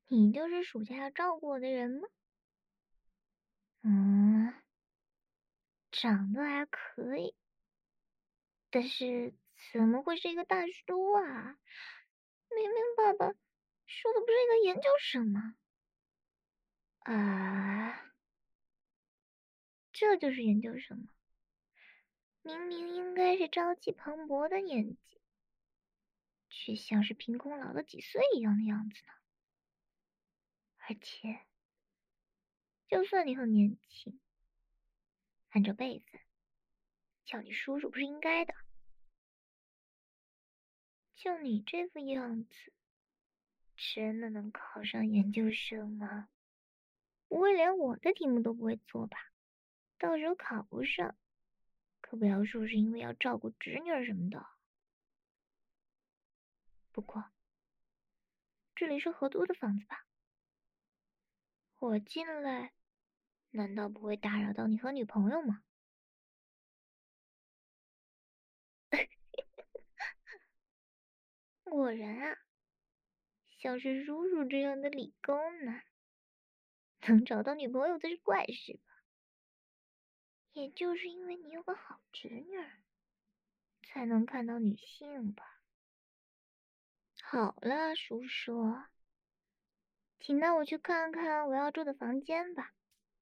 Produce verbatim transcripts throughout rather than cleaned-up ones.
你就是暑假要照顾我的人吗？嗯，长得还可以，但是怎么会是一个大叔啊？明明爸爸说的不是一个研究生吗？啊，这就是研究生吗？明明应该是朝气蓬勃的年纪，却像是凭空老了几岁一样的样子呢。而且，就算你很年轻，按照辈分，叫你叔叔不是应该的。就你这副样子，真的能考上研究生吗？不会连我的题目都不会做吧？到时候考不上，可不要说是因为要照顾侄女儿什么的。不过，这里是合租的房子吧？我进来，难道不会打扰到你和女朋友吗？果然啊，像是叔叔这样的理工男，能找到女朋友才是怪事吧？也就是因为你有个好侄女儿，才能看到女性吧？好了，叔叔，请带我去看看我要住的房间吧。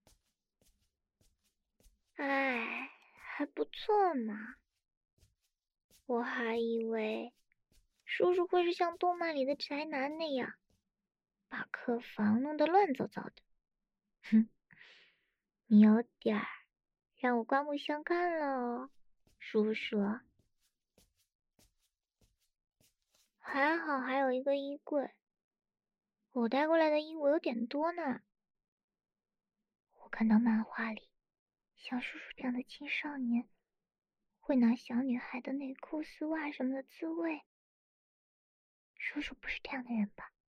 哎，还不错嘛。我还以为叔叔会是像动漫里的宅男那样，把客房弄得乱糟糟的。哼，你有点儿让我刮目相看了哦，叔叔。还好还有一个衣柜，我带过来的衣物有点多呢。我看到漫画里，像叔叔这样的青少年，会拿小女孩的内裤、丝袜什么的自慰。叔叔不是这样的人吧？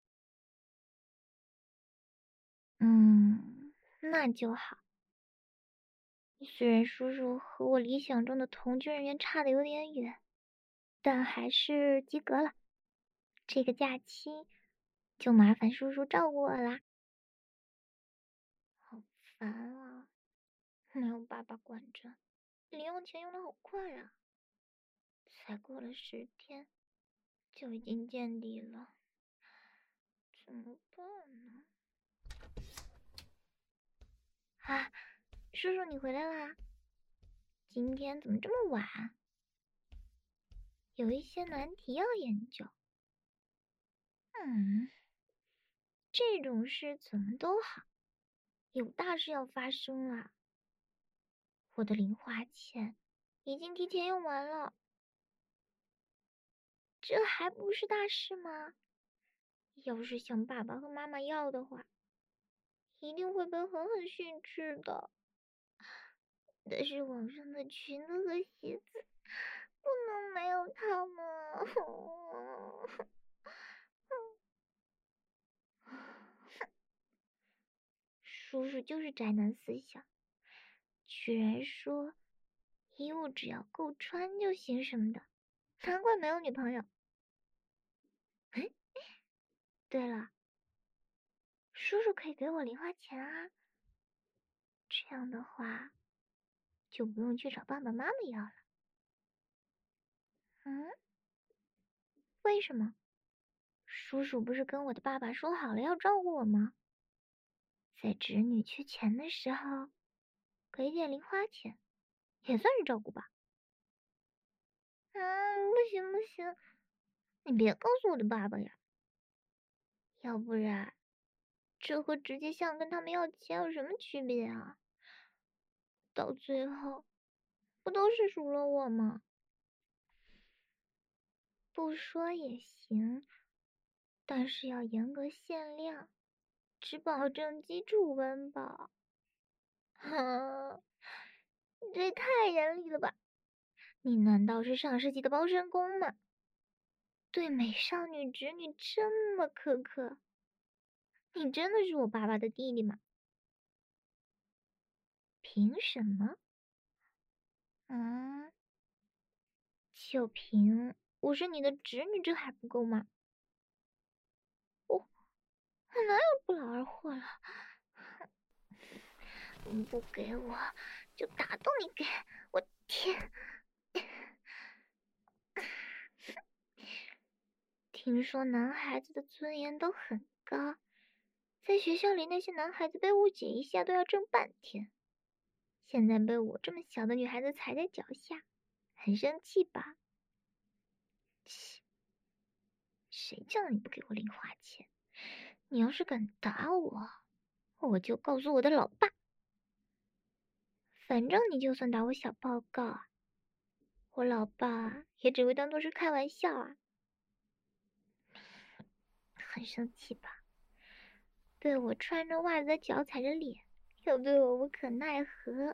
嗯，那就好。虽然叔叔和我理想中的童军人员差的有点远，但还是及格了。这个假期就麻烦叔叔照顾我啦。好烦啊，没有爸爸管着，零用钱用的好快啊，才过了十天就已经见底了，怎么办呢？啊，叔叔你回来啦？今天怎么这么晚？有一些难题要研究。嗯，这种事怎么都好，有大事要发生啦。我的零花钱已经提前用完了，这还不是大事吗？要是向爸爸和妈妈要的话，一定会被狠狠训斥的。但是网上的裙子和鞋子不能没有它们。叔叔就是宅男思想，居然说衣物只要够穿就行什么的，难怪没有女朋友。哎，对了，叔叔可以给我零花钱啊，这样的话就不用去找爸爸妈妈要了。嗯，为什么？叔叔不是跟我的爸爸说好了要照顾我吗？在侄女缺钱的时候，给点零花钱，也算是照顾吧。嗯，不行不行，你别告诉我的爸爸呀，要不然这和直接向跟他们要钱有什么区别啊？到最后不都是数落我吗？不说也行，但是要严格限量，只保证基础温饱。哼，这也太严厉了吧！你难道是上世纪的包身工吗？对美少女侄女这么苛刻，你真的是我爸爸的弟弟吗？凭什么？嗯，就凭我是你的侄女，这还不够吗？我哪有不劳而获了？不给我就打动你给我！天！听说男孩子的尊严都很高，在学校里那些男孩子被误解一下都要争半天，现在被我这么小的女孩子踩在脚下，很生气吧？切！谁叫你不给我零花钱？你要是敢打我，我就告诉我的老爸。反正你就算打我小报告，我老爸也只会当作是开玩笑啊。很生气吧？被我穿着袜子的脚踩着脸，又对我无可奈何，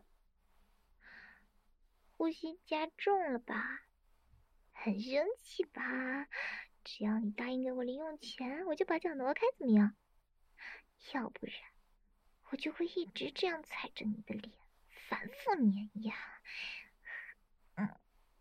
呼吸加重了吧？很生气吧？只要你答应给我零用钱，我就把脚挪开，怎么样？要不然我就会一直这样踩着你的脸，反复碾压。嗯，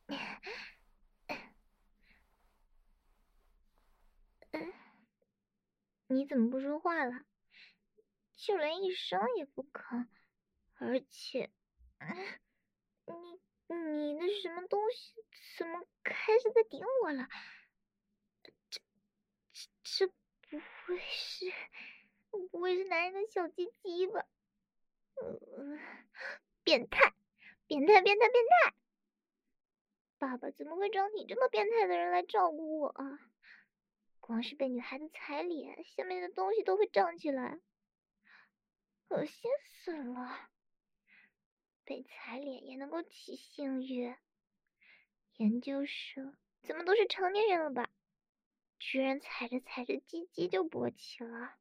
嗯，你怎么不说话了？就连一声也不吭，而且，嗯，你你的什么东西怎么开始在顶我了？这这这不会是不会是男人的小鸡鸡吧？呃，变态，变态，变态，变态！爸爸怎么会找你这么变态的人来照顾我啊？光是被女孩子踩脸，下面的东西都会胀起来，恶心死了！被踩脸也能够起性欲？研究生怎么都是成年人了吧？居然踩着踩着鸡鸡就勃起了。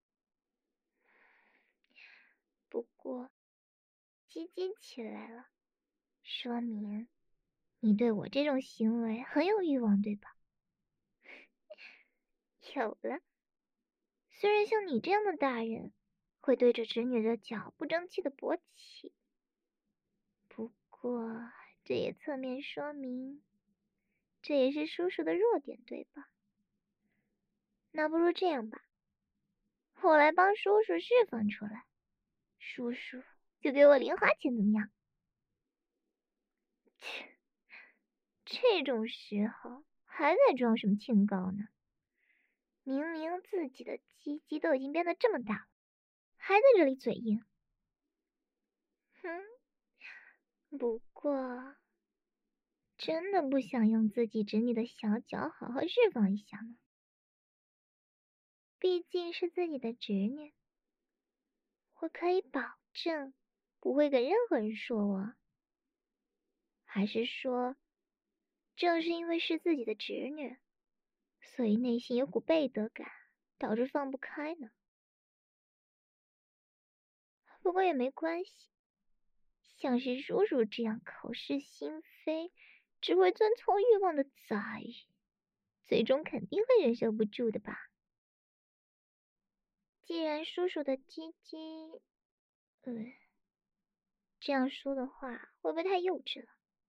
不过鸡鸡起来了，说明你对我这种行为很有欲望，对吧？有了。虽然像你这样的大人会对着侄女的脚不争气的勃起，不过这也侧面说明这也是叔叔的弱点，对吧？那不如这样吧，我来帮叔叔释放出来，叔叔就给我零花钱，怎么样？切，这种时候还在装什么清高呢？明明自己的鸡鸡都已经变得这么大了，还在这里嘴硬。哼，不过真的不想用自己侄女的小脚好好释放一下吗？毕竟是自己的侄女，我可以保证不会跟任何人说我。还是说，正是因为是自己的侄女，所以内心有股背德感，导致放不开呢？不过也没关系，像是叔叔这样口是心非、只会遵从欲望的崽鱼，最终肯定会忍受不住的吧。既然叔叔的鸡鸡，嗯，这样说的话会不会太幼稚了？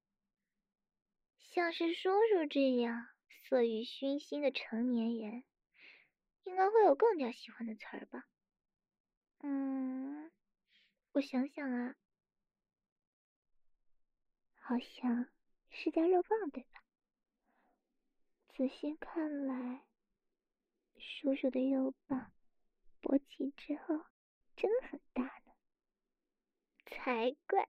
像是叔叔这样色欲熏心的成年人，应该会有更加喜欢的词儿吧？嗯，我想想啊，好像是叫肉棒对吧？仔细看来，叔叔的肉棒勃起之后真的很大呢。才怪！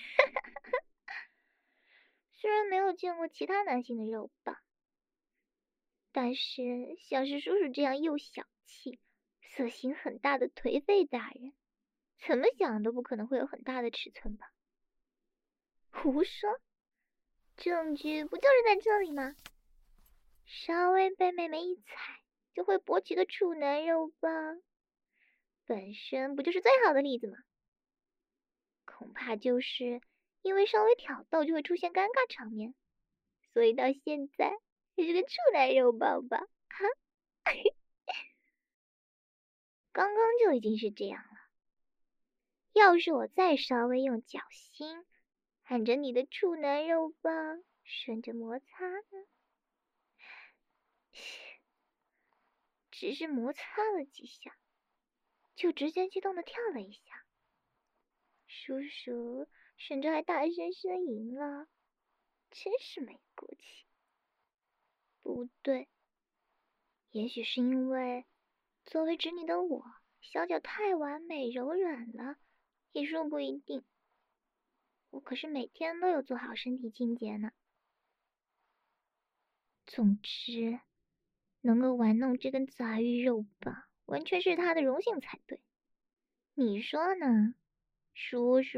虽然没有见过其他男性的肉棒，但是像是叔叔这样又小气、色心很大的颓废大人，怎么想都不可能会有很大的尺寸吧？胡说！证据不就是在这里吗？稍微被妹妹一踩就会勃起的处男肉棒，本身不就是最好的例子吗？恐怕就是因为稍微挑逗就会出现尴尬场面，所以到现在也是个处男肉棒吧？哈，刚刚就已经是这样了，要是我再稍微用脚心按着你的处男肉棒顺着摩擦呢？只是摩擦了几下， 就直接激动的跳了一下。叔叔甚至还大声呻吟了，真是没骨气。不对，也许是因为作为侄女的我，小脚太完美柔软了，也说不一定。我可是每天都有做好身体清洁呢。总之，能够玩弄这根杂鱼肉棒，完全是他的荣幸才对。你说呢，叔叔？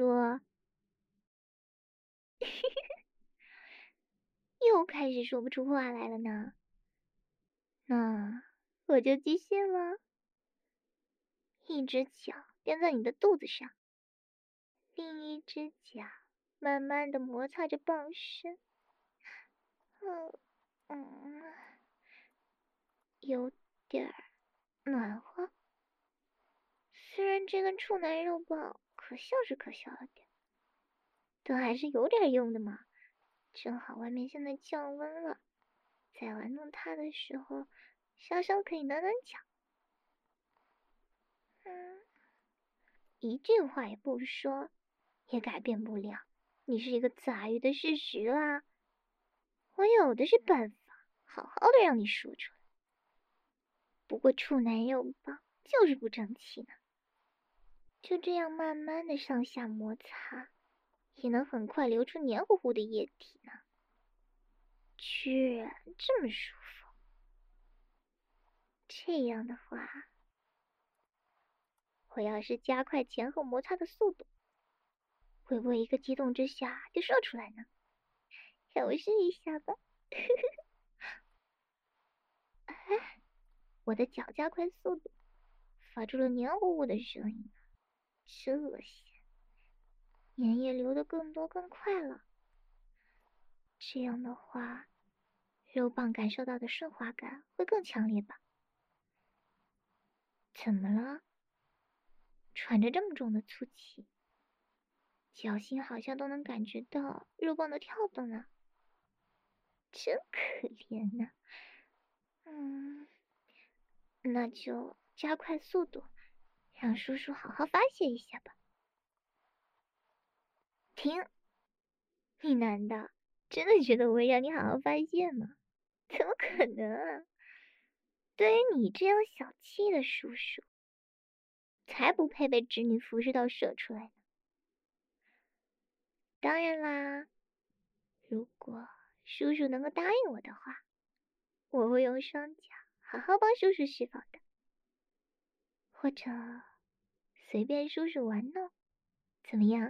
又开始说不出话来了呢。那我就继续了。一只脚垫在你的肚子上，另一只脚慢慢的摩擦着棒身。嗯嗯，有点暖和。虽然这根处男肉棒可笑是可笑了点，但还是有点用的嘛。正好外面现在降温了，在玩弄它的时候，稍稍可以暖暖脚。嗯，一句话也不说，也改变不了你是一个杂鱼的事实啦。我有的是办法，好好的让你说出来。不过处男肉棒就是不争气呢。就这样慢慢的上下摩擦，也能很快流出黏糊糊的液体呢，居然这么舒服。这样的话，我要是加快前后摩擦的速度，会不会一个激动之下就射出来呢？让我试一下吧。哎，我的脚加快速度，发出了黏糊糊的声音，真恶心。粘液流得更多更快了。这样的话，肉棒感受到的顺滑感会更强烈吧？怎么了？喘着这么重的粗气，脚心好像都能感觉到肉棒的跳动呢，真可怜呐。嗯，那就加快速度，让叔叔好好发泄一下吧。停！你难道真的觉得我会让你好好发泄吗？怎么可能啊！对于你这样小气的叔叔，才不配被侄女服侍到射出来呢。当然啦，如果叔叔能够答应我的话，我会用双脚好好帮叔叔释放的，或者随便叔叔玩弄，怎么样？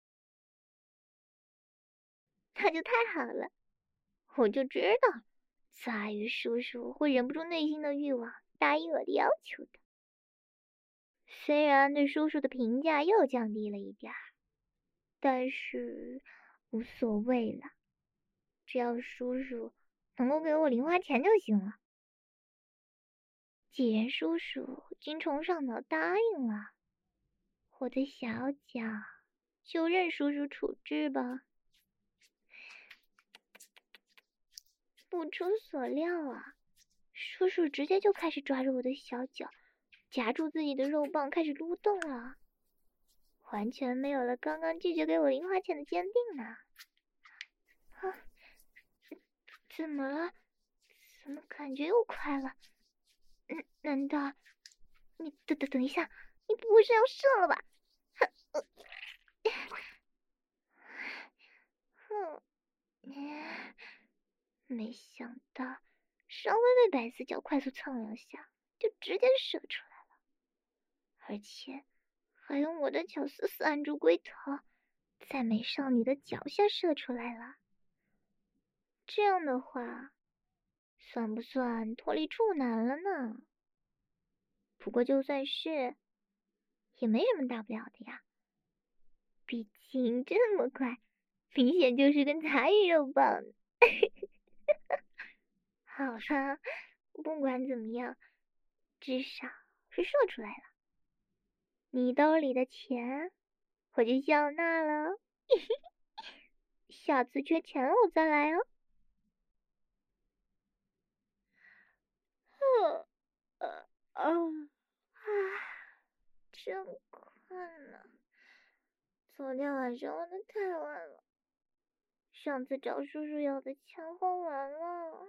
那就太好了，我就知道杂鱼叔叔会忍不住内心的欲望，答应我的要求的。虽然对叔叔的评价又降低了一点儿，但是无所谓了，只要叔叔能够给我零花钱就行了。既然叔叔精虫上脑答应了，我的小脚就任叔叔处置吧。不出所料啊，叔叔直接就开始抓着我的小脚，夹住自己的肉棒开始撸动了，完全没有了刚刚拒绝给我零花钱的坚定呢。啊，怎么了？怎么感觉又快了？嗯，难道你等等等一下，你不会是要射了吧？哼，没想到稍微被白丝脚快速蹭两下，就直接射出来了，而且还用我的脚死死按住龟头，在美少女的脚下射出来了。这样的话，算不算脱离处男了呢？不过就算是，也没什么大不了的呀。毕竟这么快，明显就是根杂鱼肉棒。好了，不管怎么样，至少是射出来了。你兜里的钱，我就笑纳了。下次缺钱了我再来哦。呃呃啊。 真困了。昨天晚上玩的太晚了，上次找叔叔要的钱花完了。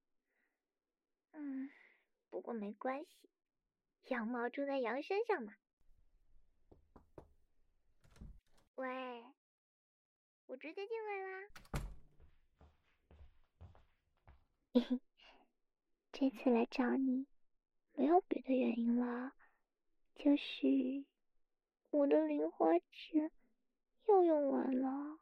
嗯，不过没关系，羊毛出在羊身上嘛。喂，我直接进来啦。嘿嘿，这次来找你，没有别的原因了，就是我的零花钱又用完了，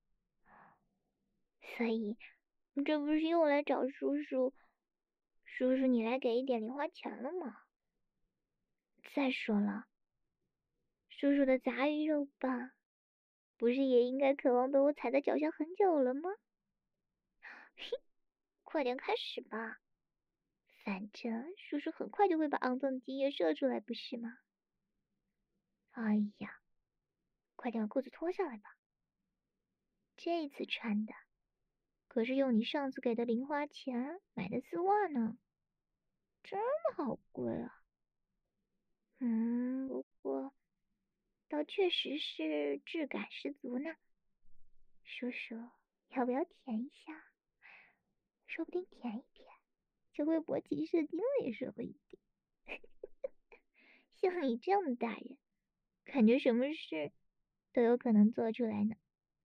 所以这不是又来找叔叔，叔叔你来给一点零花钱了吗？再说了，叔叔的杂鱼肉棒，不是也应该渴望被我踩在脚下很久了吗？嘿，快点开始吧，反正叔叔很快就会把肮脏的精液射出来，不是吗？哎呀，快点把裤子脱下来吧，这次穿的可是用你上次给的零花钱买的丝袜呢，真的好贵啊。嗯，不过倒确实是质感十足呢。叔叔，要不要舔一下？说不定舔一舔就会勃起射精了，也说不一定。像你这样的大人，感觉什么事都有可能做出来呢。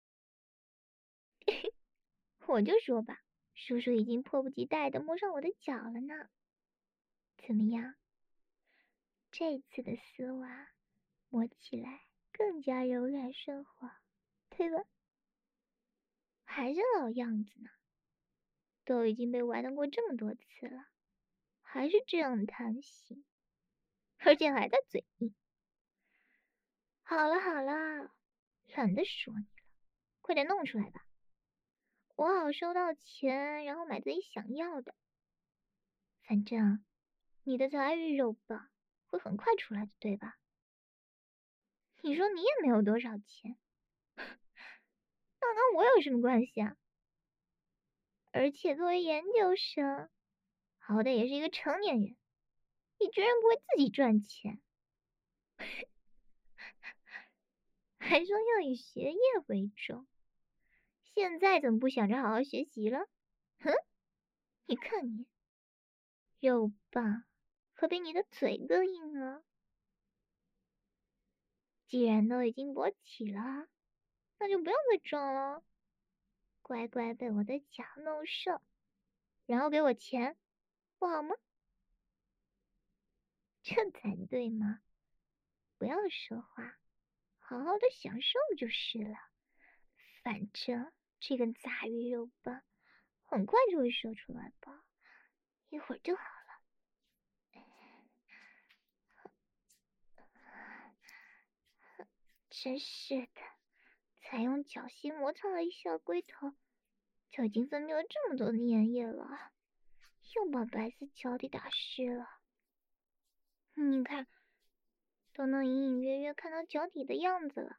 我就说吧，叔叔已经迫不及待的摸上我的脚了呢。怎么样？这次的丝袜摸起来更加柔软顺滑，对吧？还是老样子呢，都已经被玩弄过这么多次了，还是这样弹性，而且还在嘴硬。好了好了，懒得说你了，快点弄出来吧，我好收到钱，然后买自己想要的。反正你的杂鱼肉棒会很快出来的，对吧？你说你也没有多少钱，那跟我有什么关系啊？而且作为研究生，好歹也是一个成年人，你居然不会自己赚钱，还说要以学业为重，现在怎么不想着好好学习了？哼，你看你，肉棒可比你的嘴更硬啊！既然都已经勃起了，那就不要再装了，乖乖被我的脚弄瘦，然后给我钱，不好吗？这才对嘛！不要说话，好好的享受就是了。反正这根杂鱼肉棒很快就会射出来吧，一会儿就好了。真是的，才用脚心摩擦了一下龟头，就已经分泌了这么多的粘液了，又把白色脚底打湿了。你看，都能隐隐约约看到脚底的样子了。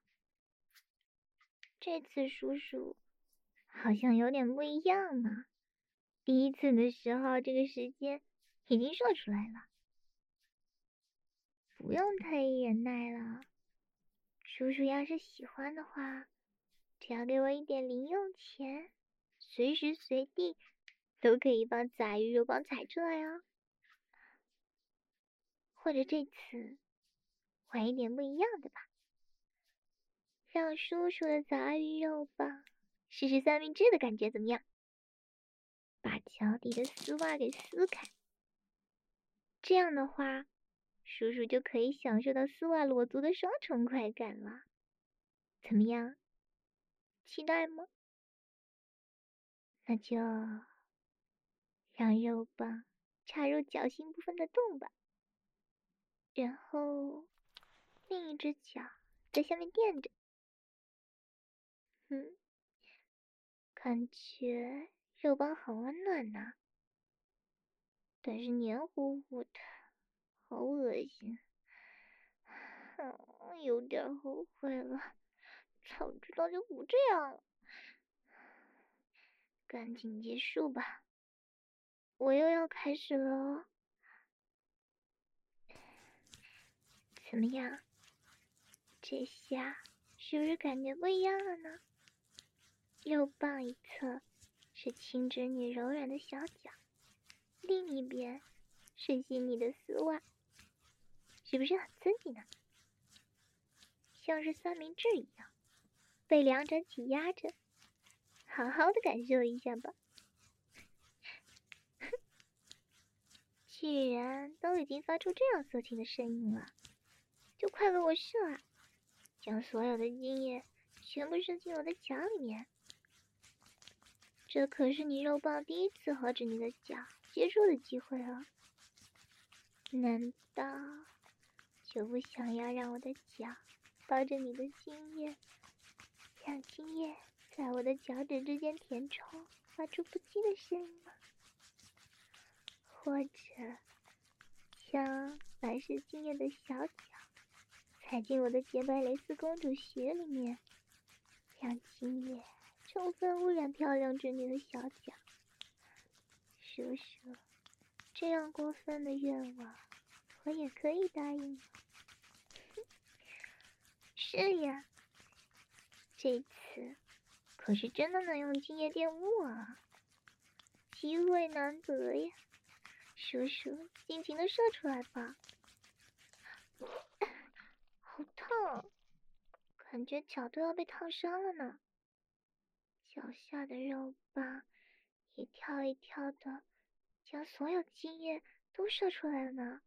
这次叔叔好像有点不一样呢。第一次的时候，这个时间已经射出来了，不用特意忍耐了。叔叔要是喜欢的话，只要给我一点零用钱，随时随地都可以把杂鱼肉棒踩出来哦。或者这次玩一点不一样的吧，让叔叔的杂鱼肉棒试试三明治的感觉怎么样？把脚底的丝袜给撕开，这样的话，叔叔就可以享受到丝袜裸足的双重快感了。怎么样？期待吗？那就让肉棒插入脚心部分的洞吧，然后另一只脚在下面垫着。嗯，感觉肉棒很温暖呢，但是黏糊糊的，好恶心。嗯，有点后悔了，早知道就不这样了。赶紧结束吧，我又要开始了哦。怎么样？ 这下是不是感觉不一样了呢？肉棒一侧是轻织你柔软的小脚，另一边是细腻的丝袜，是不是很刺激呢？像是三明治一样被两者挤压着，好好的感受一下吧。既然都已经发出这样色情的声音了，就快给我射啊！将所有的精液全部射进我的脚里面。这可是你肉棒第一次和着你的脚接触的机会啊！难道就不想要让我的脚抱着你的精液，让精液在我的脚趾之间填充，发出不羁的声音吗？或者将满是精液的小脚踩进我的洁白蕾丝公主鞋里面，让精液充分污染漂亮织女的小脚。叔叔，这样过分的愿望我也可以答应吗？是呀，这次可是真的能用精液玷污啊，机会难得呀！叔叔，尽情的射出来吧。好烫，感觉脚都要被烫伤了呢。脚下的肉棒一跳一跳的，将所有精液都射出来了呢。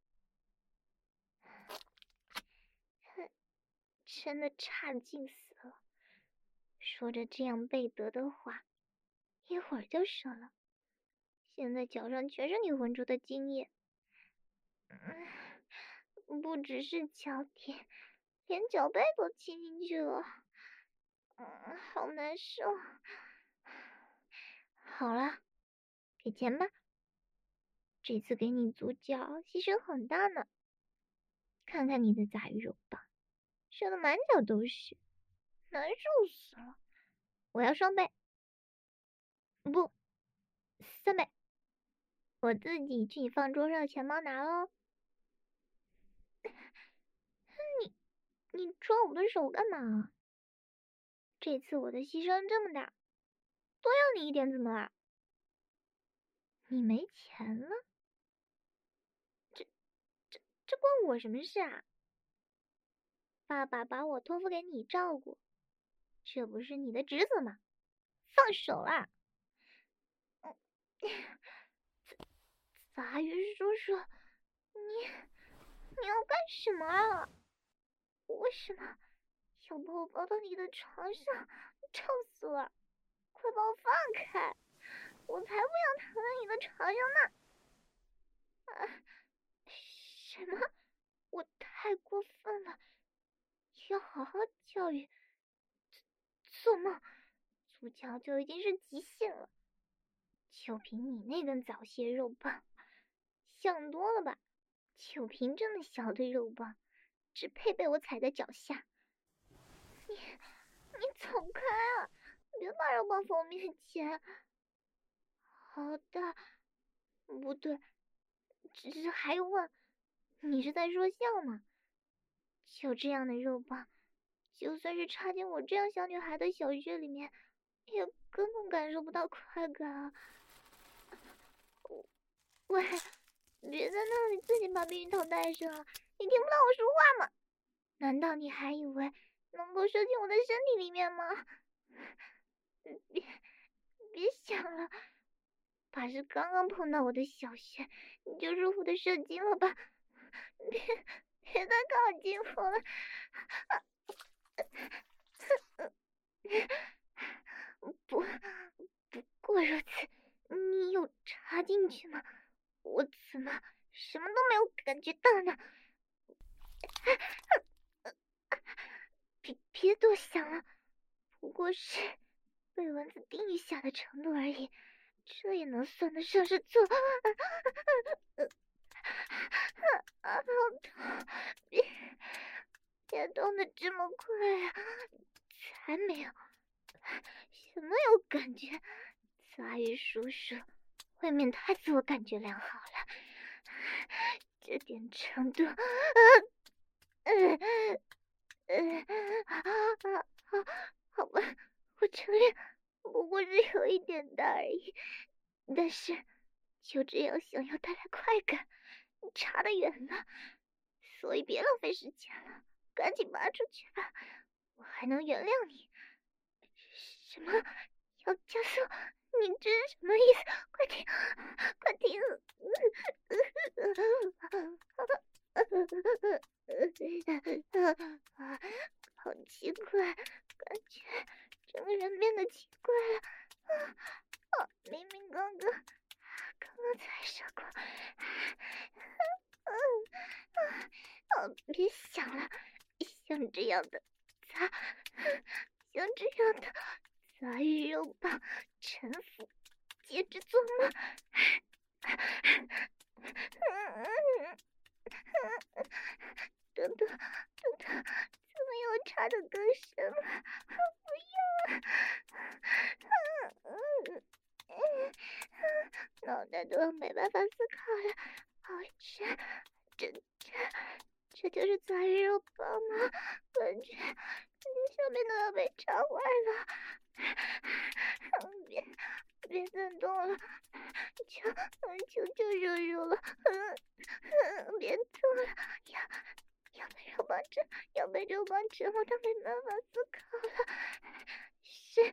真的差劲死了！说着这样背德的话，一会儿就射了。现在脚上全是你混出的精液，嗯，不只是脚底，连脚背都浸进去了，嗯，好难受。好了，给钱吧，这次给你足脚牺牲很大呢。看看你的杂鱼肉棒，射的满脚都是，难受死了。我要双倍，不，三倍。我自己去你放桌上的钱包拿喽。你你抓我的手干嘛？这次我的牺牲这么大，多要你一点怎么啦？你没钱了？这这这关我什么事啊？爸爸把我托付给你照顾，这不是你的职责吗？放手啦！杂鱼叔叔，你你要干什么啊？为什么要把我抱到你的床上？臭死了！快把我放开！我才不要躺在你的床上呢！啊，什么？我太过分了，要好好教育。做梦，足脚就已经是极限了，就凭你那根早泄肉棒，想多了吧？就凭这么小的肉棒，只配被我踩在脚下。你你走开啊！别把肉棒放我面前。好的，不对，只是还用问？你是在说笑吗？就这样的肉棒，就算是插进我这样小女孩的小穴里面，也根本感受不到快感啊！喂，别在那里自己把避孕套戴上啊！你听不到我说话吗？难道你还以为能够射进我的身体里面吗？别别想了，怕是刚刚碰到我的小穴，你就舒服的射精了吧？别别再靠近我了！不，不过如此，你有插进去吗？我怎么什么都没有感觉到呢？别别多想了，不过是被蚊子叮一下的程度而已，这也能算得上是做？啊，好痛！别别动得这么快啊！才没有，什么有感觉？杂鱼叔叔未免太自我感觉良好了，这点程度，呃呃呃，好，好吧，我承认，不过是有一点大而已。但是，就这样想要带来快感，差得远了。所以别浪费时间了，赶紧拔出去吧，我还能原谅你。什么？要加速？你这是什么意思？快停！快停！好奇怪，感觉整个人变得奇怪了。啊，明明刚刚刚刚才说过。啊，别想了，像这样的杂，像这样的杂鱼肉棒臣服，接着做梦。等等等等，怎么又插得更深了？不要啊！脑袋都要没办法思考了。好吃，这这这就是杂鱼肉棒吗？感觉小便都要被插坏了。别别再动了，求求求叔叔了，别动了，要要被肉棒吃，要被肉棒吃，我都没办法思考了。是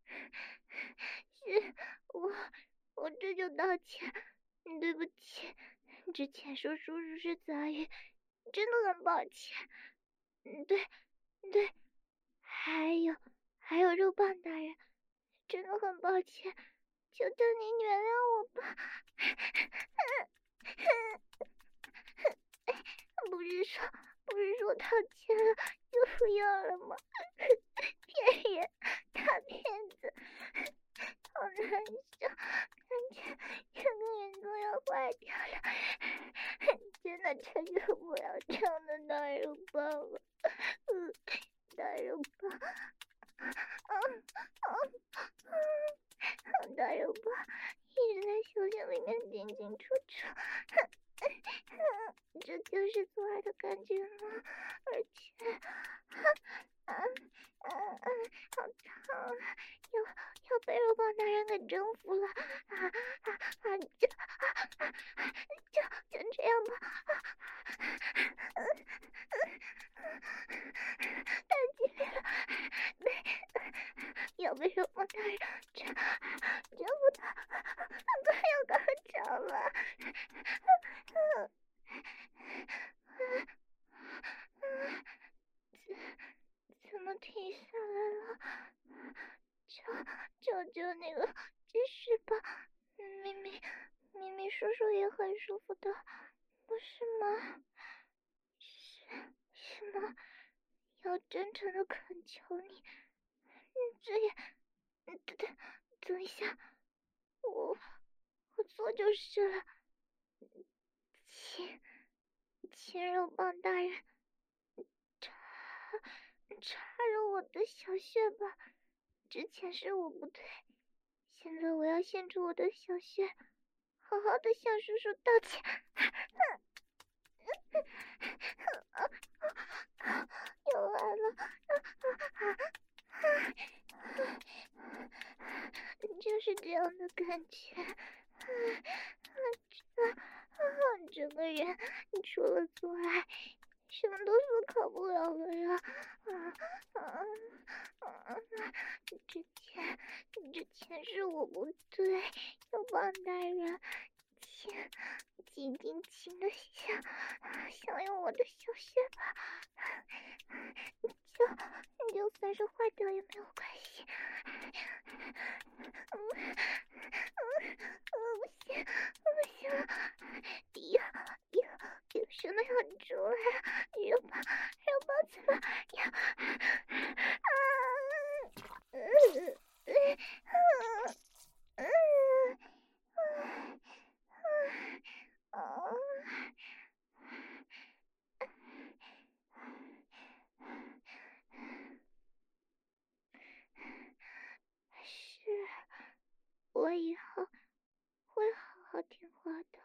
是，我我这就道歉，对不起，之前说叔叔是杂鱼，真的很抱歉。嗯，对对，还有还有肉棒大人，真的很抱歉，求求您原谅我吧。不是说不是说道歉了就不要了吗？骗人，大骗子，好难受，感觉整个人都要坏掉了。真的真受不了这样的大肉棒了。嗯，大肉棒，啊啊啊！大肉棒一直在小穴里面进进出出。这就是做爱的感觉吗？而且，啊啊啊啊，好烫啊！要要被肉棒大人给征服了！啊啊啊！就啊就就这样吧！啊啊太激烈了，被要被肉棒大人征征服他，快要高潮了！怎怎么停下来了？求求求那个继续吧，明明明明叔叔也很舒服的，不是吗？是是吗？要真诚的恳求你，这也……等等等一下，我我做就是了，请请肉棒大人插插入我的小穴吧。之前是我不对，现在我要献出我的小穴，好好的向叔叔道歉。又来了，就是这样的感觉。整个人除了做爱，什么都思考不了了呀！啊啊啊！之前之前是我不对，要帮大人，请请尽情的想想用我的小穴吧，就就算是坏掉也没有关系。嗯嗯嗯，不行不行了，要要有什么要出来了，肉棒肉棒怎么要啊？嗯嗯嗯嗯嗯啊！是，我以后会好好听话的。